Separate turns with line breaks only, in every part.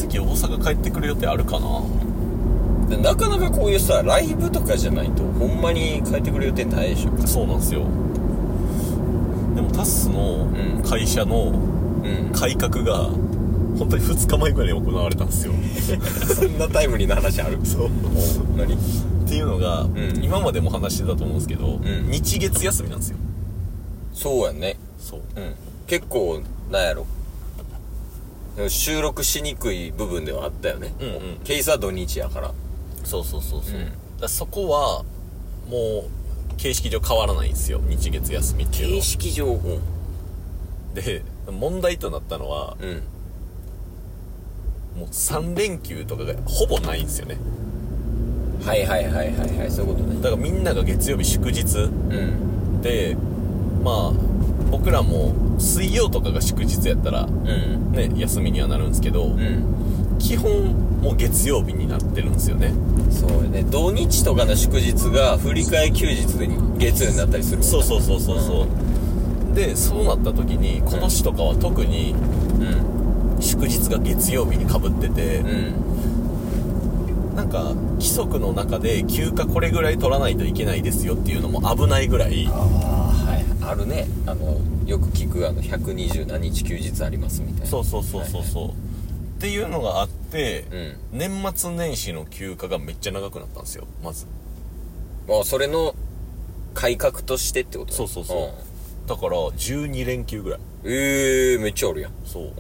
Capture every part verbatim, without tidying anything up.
次大阪帰ってくる予定あるかな。
でなかなかこういうさライブとかじゃないとほんまに帰ってくる予定ないでしょ。
そうなんですよ。でもタスの会社の改革が本当にふつかまえぐらいに行われたんですよ
そんなタイムリーな話ある？
そう
何
っていうのが、うん、今までも話してたと思うんですけど、うん、日月休みなんですよ。
そうやね。
そう、
うん、結構なんやろ収録しにくい部分ではあったよね。うんうん、ケースは土日やから。
そうそうそうそう、うん、だそこはもう形式上変わらないんですよ、日月休みっていうのは。
形式上、うん、
で問題となったのは、うん、もうさん連休とかがほぼないんですよね。
はいはいはいはいはい、そういうことね。
だからみんなが月曜日祝日、うん、でまあ僕らも水曜とかが祝日やったら、うんね、休みにはなるんですけど、うん、基本もう月曜日になってるんですよね。
そうよね。土日とかの祝日が振り替え休日で月曜になったりする。
そうそうそうそうそう、うん、でそうなった時に今年とかは特に、うん、祝日が月曜日に被ってて、うん、なんか規則の中で休暇これぐらい取らないといけないですよっていうのも危ないぐらい。
ああ、はい、あるね。あのよく聞くあのひゃくにじゅう何日休日ありますみたいな。
そうそうそうそうそう、はいはい、っていうのがあって、うん、年末年始の休暇がめっちゃ長くなったんですよ。まず
あそれの改革としてってことね。
そうそうそう、うん、だからじゅうに連休ぐらい。
えー、めっちゃあるやん。
そう、うん、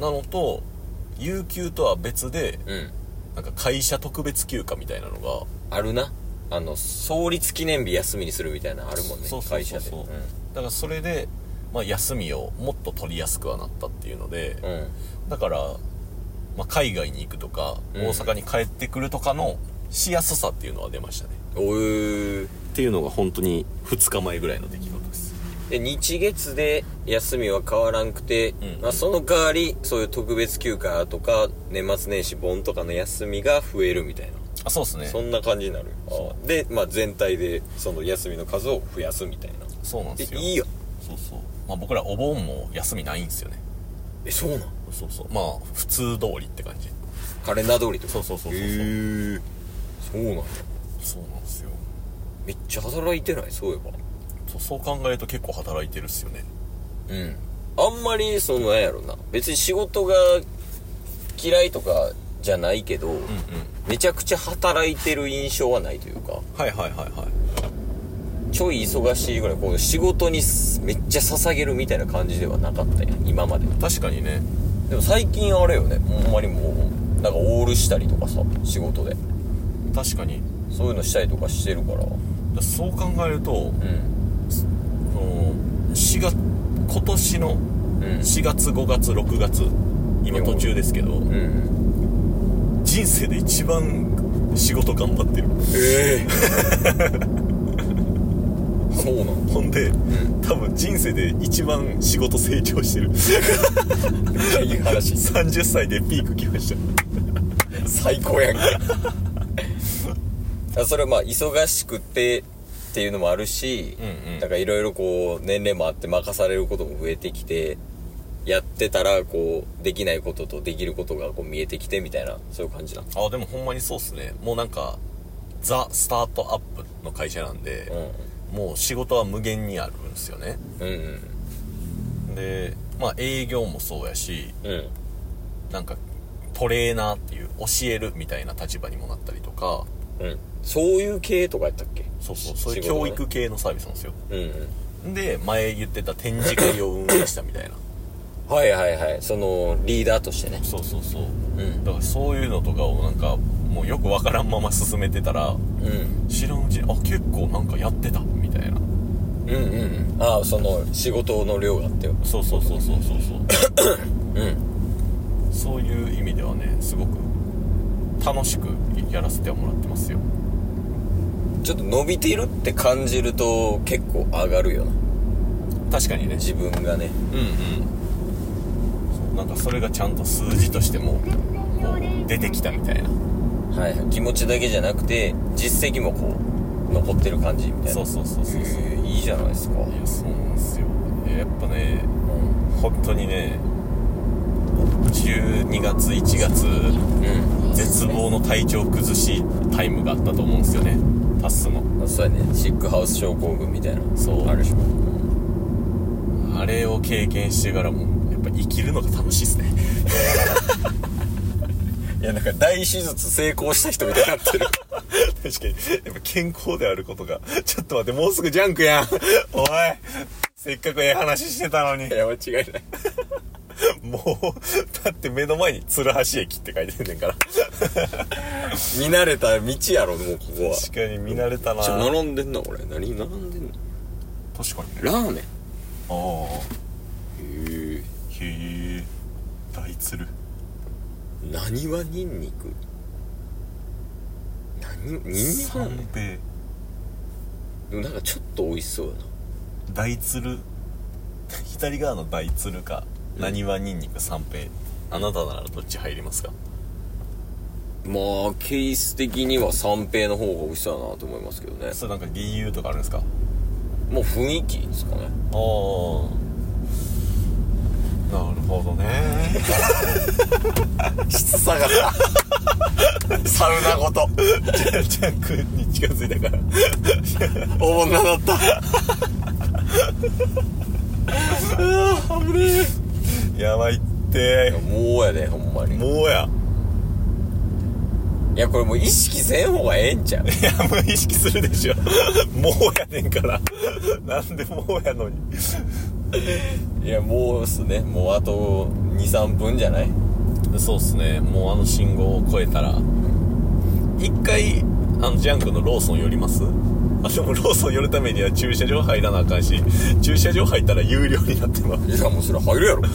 なのと有給とは別で、うん、なんか会社特別休暇みたいなのが
あるな。あの創立記念日休みにするみたいなのあるもんね。
そうそうそうそう、うん、だからそれで、まあ、休みをもっと取りやすくはなったっていうので、うん、だから、まあ、海外に行くとか、うん、大阪に帰ってくるとかのしやすさっていうのは出ましたね。
おー
っていうのが本当にふつかまえぐらいの出来事です。
で日月で休みは変わらんくて、うんうん、まあ、その代わりそういう特別休暇とか年末年始盆とかの休みが増えるみたいな。
あ、そうですね。
そんな感じになる。あで、まあ、全体でその休みの数を増やすみたいな。
そうなんですよ。
いいよ。
そうそう。まあ、僕らお盆も休みないんですよね。
え、そうなん？
そうそう。まあ普通通りって感じ。
カレンダー通りとか。
そうそうそうそうそう。へ
ー、そうなんだ。
そうなんですよ。
めっちゃ働いてない？そういえば。
そう、そう考えると結構働いてるっすよね。
うん。あんまりそのなんやろな。別に仕事が嫌いとかじゃないけど、うんうん、めちゃくちゃ働いてる印象はないというか。
はいはいはいはい。
ちょい忙しいぐらいこう仕事にめっちゃ捧げるみたいな感じではなかったやん今まで。
確かにね。
でも最近あれよね、ほんまにもうなんかオールしたりとかさ、仕事で
確かに
そういうのしたりとかしてるから、
だそう考えると、うん、そのしがつ今年のしがつごがつろくがつ今途中ですけど、うん、人生で一番仕事頑張ってる。
ええーそうなの。
ほんで、うん、多分人生で一番仕事成長してる
いい話。
さんじゅっさいでピーク来ました
最高やんけそれはまあ忙しくてっていうのもあるし、うんうん、なんかいろいろこう年齢もあって任されることも増えてきて、やってたらこうできないこととできることがこう見えてきてみたいな、そういう感じな。
あ、でもほんまにそうっすね。もうなんかザ・スタートアップの会社なんで、うん、もう仕事は無限にあるんですよね。うんうん、でまあ営業もそうやし、うん、なんかトレーナーっていう教えるみたいな立場にもなったりとか、
うん、そういう系とかやったっけ。
そうそう、そういう教育系のサービスなんですよ。うんうん、で前言ってた展示会を運営したみたいな
はいはいはい、そのリーダーとしてね。
そうそうそう、うん、だからそういうのとかをなんかもうよくわからんまま進めてたら、うん、知らんうちにあ結構なんかやってたみたいな。
うんうんうん、ああその仕事の量があってよ。
そうそうそうそうそうそううん、そういう意味ではねすごく楽しくやらせてはもらってますよ。
ちょっと伸びているって感じると結構上がるよな。
確かにね、
自分がね。うん
うん、なんかそれがちゃんと数字としてもこう出てきたみたいな、
はい、気持ちだけじゃなくて実績もこう残ってる感じみたいな。
そうそうそうそうそう、
えー、いいじゃないですか。
いやそうなんですよ。やっぱね、うん、本当にねじゅうにがついちがつ、うん、絶望の体調崩しタイムがあったと思うんですよね、タスの。
そうやね、シックハウス症候群みたいな。
そう
あるしも。
あれを経験してからもやっぱ生きるのが楽しいっすね。
いやなんか大手術成功した人みたいになってる。
確かにやっぱ健康であることが。ちょっと待って、もうすぐジャンクやん。おい、せっかくええ話してたのに。
いや間違いない。
もうだって目の前に鶴橋駅って書いてんねんから。
見慣れた道やろ、もうここは。
確かに見慣れたな。
ちょ並んでんなこれ。何並んでんの。
確かにね。
ラーメン。
ああ、
へえ。
へえ、大鶴。
何はニンニク。何ニンニクなの。
三平。
でもなんかちょっと美味しそうやな。
大鶴。左側の大鶴か、うん、何はニンニク三平。あなたならどっち入りますか。
まあケース的には三平の方が美味しそうだなと思いますけどね。
それなんか理由とかあるんですか。
もう雰囲気ですかね。
ああ、なるほどね。
質下がったサウナごと
ジャンクに近づいたから
お女だったあ危ね
え、やばいって。
もうやでほんまに。
もうや。
いやこれもう意識せん方がええんちゃう。
いやもう意識するでしょ。もうやねんから。なんでもうやのに。
いやもうっすね、もうあと にさんぷんじゃない。
そうっすね、もうあの信号を越えたら一回あのジャンクのローソン寄ります。あでもローソン寄るためには駐車場入らなあかんし、駐車場入ったら有料になってます。
いやもうそれ入るやろ。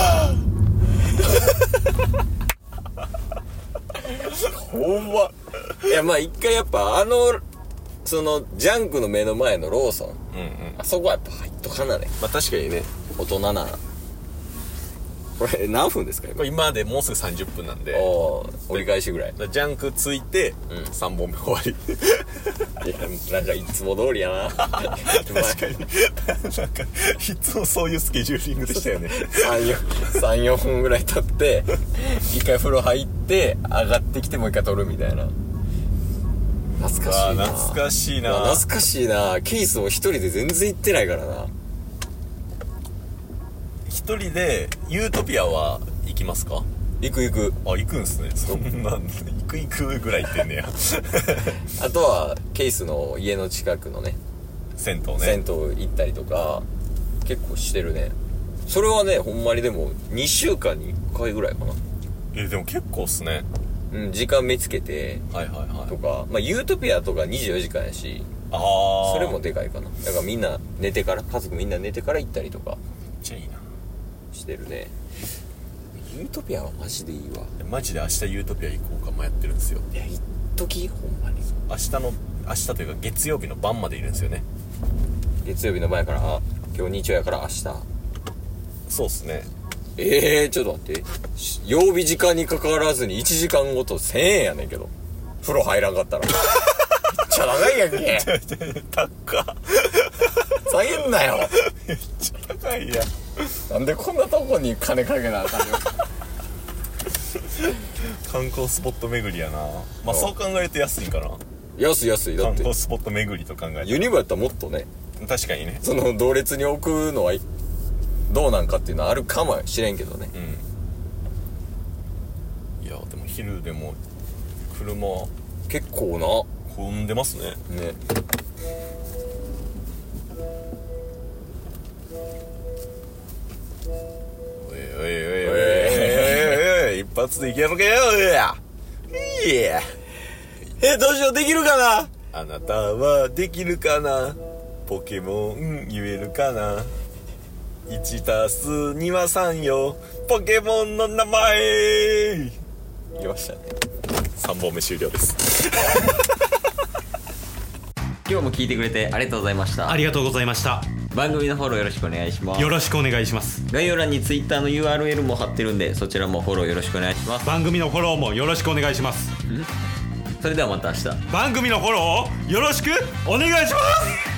ほんま。いやまあ一回やっぱあのそのジャンクの目の前のローソン、うんうん、あそこはやっぱ入っとかなね。
まあ確かにね、
大人なら。これ何分ですか
これ今でもうすぐさんじゅっぷんなんで、
お折り返しぐらい。
ジャンクついて、うん、さんぼんめ終わり。
いやなんかいつも通りやな。確か
になんかいつもそういうスケジューリングでしたよね。
さんよんぷんぐらい経って一回風呂入って上がってきてもう一回撮るみたいな。懐かしいな。
懐かしいな。
懐かしいな。ケースも一人で全然行ってないからな。
一人でユートピアは行きますか。
行く行く。
あ行くんすね。そんな行く行くぐらい行ってんねや。
あとはケースの家の近くのね
銭湯ね、
銭湯行ったりとか結構してるね。それはねほんまにでもにしゅうかんにいっかいぐらいかな。
えでも結構っすね。
うん、時間見つけて
はいはいはい
とか、まあユートピアとかにじゅうよじかんやし、
ああ
それもでかいかな。だからみんな寝てから、家族みんな寝てから行ったりとかめっ
ちゃいいな
してるね。ユートピアはマジでいいわ。
マジで明日ユートピア行こうか迷ってるんですよ。
いや一時ほんまに
明日の明日というか月曜日の晩までいるんですよね。
月曜日の前から、あ今日日曜やから明日。
そうっすね。
ええー、ちょっと待って。曜日時間に関わらずにいちじかんごとせんえんやねんけど。風呂入らんかったら。めっちゃ長いやんけ。
高っ。
下げんなよ。
めっちゃ高いやん。
なんでこんなとこに金かけなあかんよ。
観光スポット巡りやな。まあそう考えると安いんかな。
安い安い。だって
観光スポット巡りと考えると
ユニバやったらもっとね。
確かにね。
その同列に置くのはどうなんかっていうのはあるかもしれんけどね。
うん。いやでも昼でも車
結構な
混んでますね。
ね。
おいおいおいおいおいおい一発でいけるかよ。いやいや
えどうしよう。できるかな。
あなたはできるかな。ポケモン言えるかな。いちたすにはさんよ。ポケモンの名前
言いましたね。
さんぼんめ終了です。
今日も聞いてくれてありがとうございました。
ありがとうございました。
番組のフォローよろしくお願いします。
よろしくお願いします。
概要欄に Twitter の ユーアールエル も貼ってるんで、そちらもフォローよろしくお願いします。
番組のフォローもよろしくお願いします。
それではまた明日。
番組のフォローをよろしくお願いします。